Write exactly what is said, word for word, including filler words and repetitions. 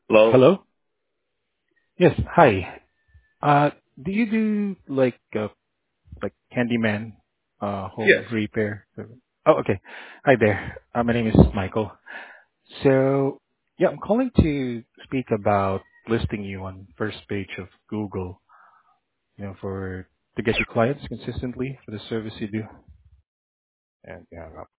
Hello? Hello? Yes. Hi. Uh, do you do like uh, like handyman uh Yes. home repair? Oh, okay. Hi there. Uh, my name is Michael. So, yeah, I'm calling to speak about listing you on first page of Google, you know, for to get your clients consistently for the service you do. And yeah,